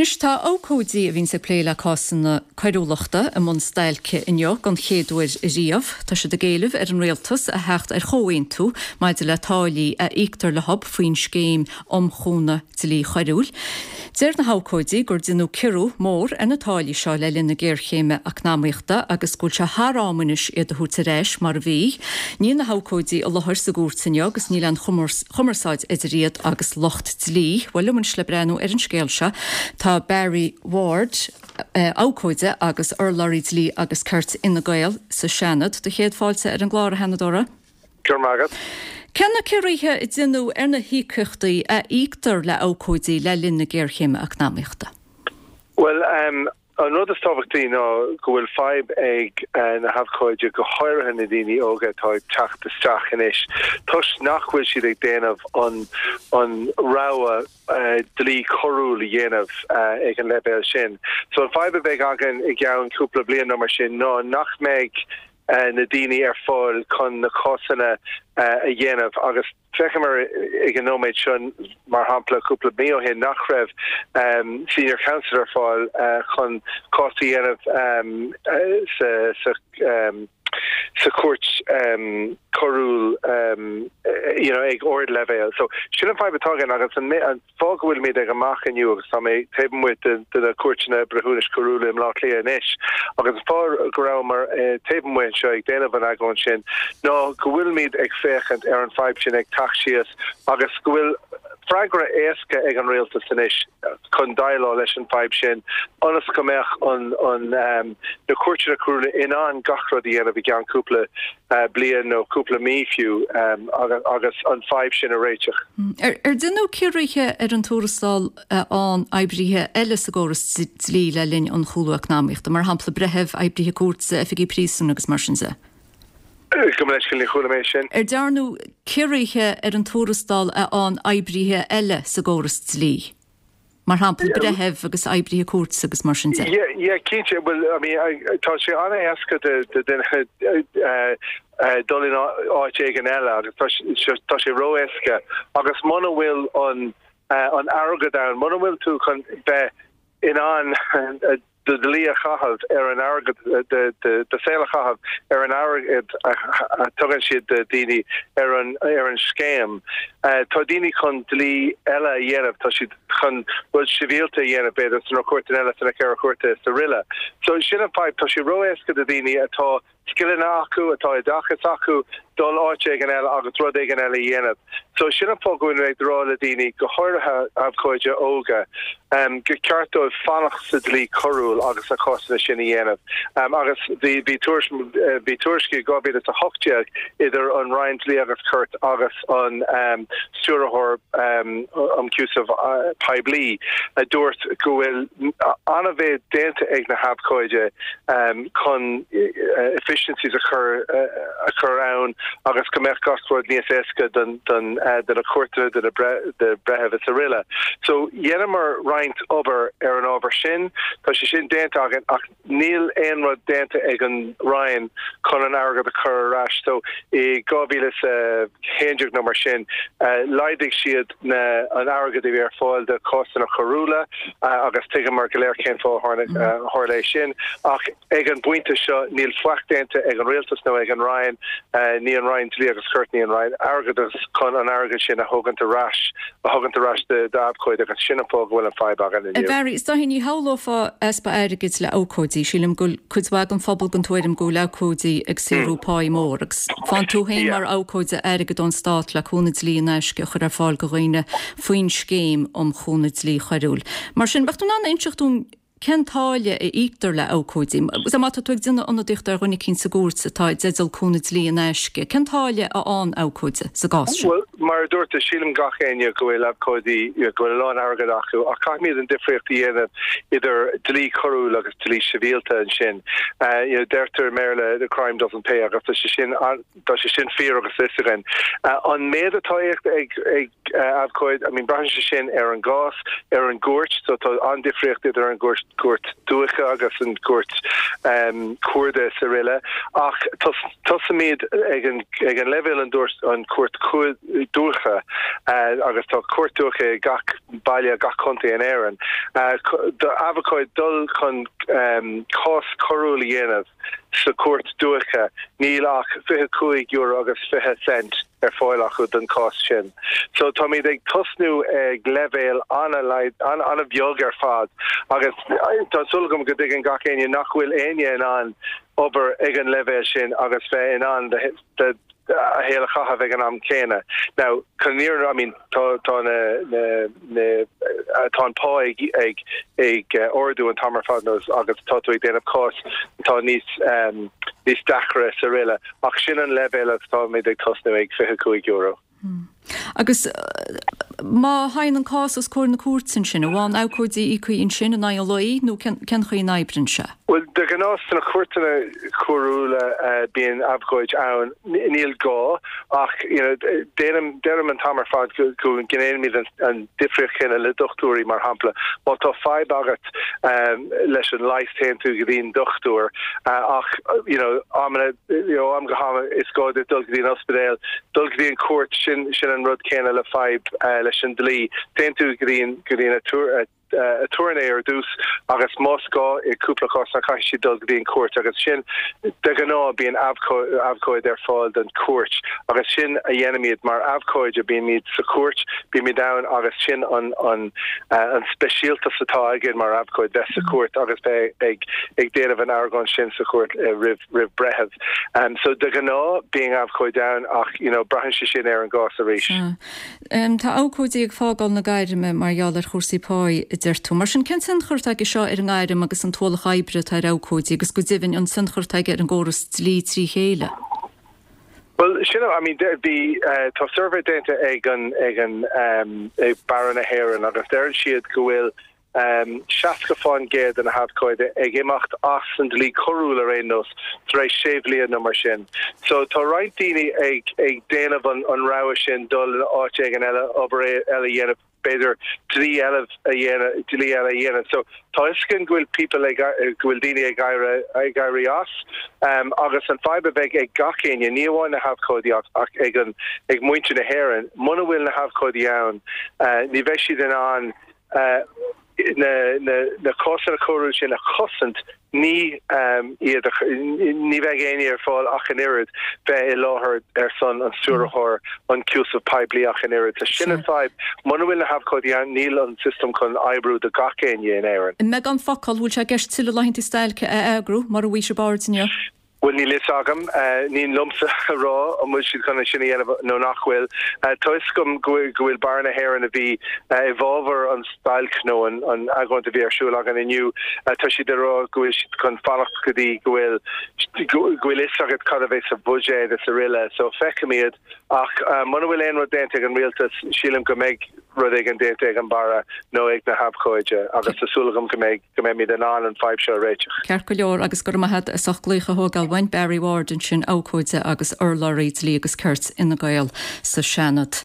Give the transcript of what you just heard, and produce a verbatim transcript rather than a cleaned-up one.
Nus tá ócódí a bhín sa pléile cásanna coireúlachta a món stailce inniu gan chéadúir riamh, tá se de géileh ar an réaltas a hecht ar chohain tú, maidide le tálaí a íictar le hab faoin scéim omchúna tilí choirúil. Déir na hácóidí gur dinú cirú mór a na tálaí seo le linn na géirchéime ach námaíochta agus gúil se hárámanis iad a húta réis mar bhí. Ní na hácóidí a láthir sa gúrtainne agus ní lean chumarsáid idir riad agus locht tilí, bhfuil lumann le brenn ar an scéil se. Tá Barry Ward uh, ácóide agus Urlarí Lí agus Kurt ina Gael sa Seanad de chéad fáilte ar an gláir henadóra. Cur mágad. Cenna cirithe i dtinú ar na hícuchtaí a íictar le ácóidí le linn na géirchéime ach námaíochta? Well, um, another stofachtaí ná go bhfuil feib ag uh, na hafcóide go háirithe na daoine óga tá teachta isteach inis. Tus nachhfuil siad ag déanamh an an ráha uh, dlí chorúil dhéanamh uh, ag an lebéil sin. So an feib ag agan i gceann cúpla bliain mar sin ná nach méid uh, na daoine ar fáil chun na cosanna uh, a dhéanamh agus Fechemar ag an nóméid sin mar hampla cúpla mí ó hin nach raibh um, senior councillor fáil uh, chun costaí dhéanamh um, uh, sa, sa um, sa cuairt um, chorúil um, uh, you know, ag ord levéil. So sin an feib atágan agus an, an fágahfuil méid ag amach aniu agus tá mé taobh muid de cuairtena brethúnis chorúil im lá lia inis. Agus fár go raibh mar uh, taobh muid seo ag déanamh an agón sin. No, go bhfuil méid ag féchant ar an feib sin ag taxíos agus go bhfuil fragra éasca ag an réaltas inis chun dailá leis an feib sin anas go meach an an um, na cuairtena chorúile in an gachra dhéanamh i gceann cúpla uh, bliain nó cúpla mí fiú um, agus, agus an feib sin a réiteach. Er, er dinú cirithe ar an túrastáil uh, an eibrithe eile sa góras lí le linn an chúlú ach námaíochta, mar hampla brethebh eibrithe cuatsa efigí prísún agus mar sin sa. Er darnú cirithe ar an túrastáil a an eibrithe eile sa góras lí. Mar hampla brethebh agus eibrithe cuatsa agus mar sin sa. Yeah, yeah, cínte, well, I mean, tá sé anna éasca de den dolin áit ag an eile agus tá sé ró éasca agus mana bhfuil an an airgad an mana bhfuil tú chun bheith in an de de lia chahad er an argad de de de féle chahad er an argad tugan siad de dini er an er an scam tá dini chun dlí eile dhéanamh tá siad chun bhfuil sivíalta dhéanamh beidir san cuairta eile sanna cear cuairta sa rille. So sin an feib tá si roiesca de dini atá skillna acu atá i dachas acu dul áite ag an eile agus rud ag an eile dhéanamh. So sin an fágúin ag rála dini go háirithe abcóide óga um, go ceartó fannach sa dlí chorúil agus a cosna sin dhéanamh. Um, agus bhí bhí tuairiscí gobíad a hochtéag idir an Ryan Lí agus Kurt agus an um, Stúrthóir um, an cúsamh uh, Paiblí a dúirt go bhfuil anna bheith déanta ag na habcóide um, chun uh, efficiencies occur uh, occur ann agus go meach gasrod níos éasca den den uh, den a cuairte den a bre de brethebh is a rille. So dhéanamar roinnt obair ar an ábhar sin tá sé sin déanta agan ach níl éon rud déanta ag an Ryan chun an airgad a chur arás. So i gábhílas uh, héindeag nó mar sin uh, leidig siad na an airgad i bhí ar fáil de costan a chorúla uh, agus tuige mar go léir cén fáil háirléis sin ach ag an buinte seo níl flacht déanta ag an réaltas nó ag an Ryan uh, ní an Ryan Lí agus Kurt ní an Ryan airgad chun an airgad sin a thuganta rás a thuganta rás de dabcóid agus sinna fág bhfuil an feib agan in Barry, is dahin ní hálofa espa airgid le ócóidí sílim go chuidhag an fphobal gan tuairim go le ócóidí ag sérú páí mór agus fan tú héin mar ócóide airgad an stát le chúnid lí neisce chur ar fáil go roiine faoin scéim om chúnid lí choirúil. Mar sin bechtún an inseachtún Kentáile i íictar le ócóidí. Sa mata tuag dina anna dichtar runnig cín sa gúrsa tá dzedal cúnid lí an eisce. Kentáile a an ócóide sa gásra? Well, mar dúirta sílim gachéine go bhfuil abcóidí go bhfuil lán airgad acu a caiimiad an difriochtaí dhéanamh idir dlí chorúil agus dlí sivíalta an sin. Uh, you know, deirtar méile the crime doesn't pay agus tá sé sin tá sé sin fear agus isigan. Uh, an méad atá ag ag abcóid, I mean, brahan sé sin ar an gás, ar an gúirt, so tá an difriocht idir an gúirt cuat dúcha agus an cuat um, cuarda sa riile ach tosamid ag an ag an level an dús an cuat dúcha uh, agus tá cuat dúcha gach bailile gach conta an éan. Uh, the avocado dul chun um, cos corúla dhéanamh sa cuat dúcha níl ach fiche cúig euro agus fiche cent ar fáilach chud an cos sin. So tá míid ag tosnú ag levéil anna leid anna anna bheog ar fad agus tá sulgam go dtí an gach aine nach bhfuil aine an obair ag an levéil sin agus bheith in an de de a hele chaha ag an am céine. Now conir I mean tá tá na na na tá an pá ag ag ag orú an tamar fadnos agus tá tú ag déanamh cos tá níos um níos dachra sa riile ach sin an levéil tá mé ag tosnú ag fiche cúig euro. Hmm. Agus uh, má hain an cás os cór na cuatsin sin bháin ácódaí ícuíonn sin an loí nó cen chuí naibrin se? Well de gná na cuairtainna choúla uh, bíon abhcóid ann níl gá ach you know, déanam déanam an tamar fad go gnéimiid an, an difrich chéine le dochtúirí mar hampla má tá fáib agat um, leis an leis téan tú go dtíon dochtúir uh, ach you know, amna, you know, am go hama is gáid dul go dtíon ospedéil dul go dtíon cuairt sin sin an rud céine le fáib uh, leis an dlí téan tú go dtíon go dtíon a túr Uh, a tourné ar dús agus Moscó i cúpla cos na caiisi dul go dtíon cuairt agus sin de gná bíon abhcóid ar fáil den cuairt agus sin a dhéanamíad mar abhcóid a bíon míad sa cuairt bí mi da agus sin an an uh, an speisialtas atá agin mar abhcóid bheith sa cuairt agus be ag ag déanamh an airgán sin sa cuairt uh, rih rih brethebh. Um, so de gná bíon abhcóid da ach you know, brahan se sin ar an gás a rís. Uh, um, tá ácóidí ag fágáil na gaiirime mar geallar chósaí páí dirtú mar sin cen sanchirteige seo ar an gaiirim agus an tóla chaibre tar ácóidí agus go dibhann an sanchirteige ar an ggóras lí trí chéile. Well, you know, I mean, there be uh, tá survey data ag an ag an um, ag Baron a Heron agus there siad go bhfuil um, seaca fáin géad an a hadcoide ag imacht as an dlí corúla rénos rééis séhlí an mar sin. So tá right daoine ag ag déanamh an an rá sin dul an áit ag an eile obair eile dhéanamh beidir dlí eile a dhéanamh dlí eile a dhéanamh. So tá iscin gúil people ag gúil daoine ag gaire ag gairí as um, agus an fibe bheith ag gachéine níomháin na hadcóidí ach ag an ag muinte na Héireann muna bhfuil na hadcóidí ann uh, ní bheith siad in an uh, na na na cosar choú sin a cosint ní um iad ní bheith géine ar fáil ach an irid bheith i láthair ar san an stúrathir an cúsah pipelí ach an irid. Tá sin an fáib muna bhfuil na habcóidí an níl an system chun ebrú de gacéine in éireann. Me an focail bhúil se gceist tuile leintí stailce a agrú mar a bhí se bartine. Well, ní lis agam, uh, nín lumsa rá, an mu siad chuna sinna dhéanamh nó nachhfuil. Uh, Tois gom gohfuil Baron a Héireann a bhí uh, evolver an stailc nó an an agóint a bhí ar siúil agan inniu. Uh, tá siad ará gohfuil siad chun fannacht go dtí gohfuil gohfuil is agad cad a bheith sa budget a sa riile. So fecamiad ach uh, muna bhfuil aon rud déanta an rialtas sílim go méid rud ag an déanta ag an bara nó ag na habcóide agus sa súlagam go méid go méid míad an an an five seo réiteach. Ceart go leor agus gur maithad a sachlíocha hógáil Wayne Barry Warden sin ácóide agus urlaríd lí agus Kurt ina gael sa Shannon.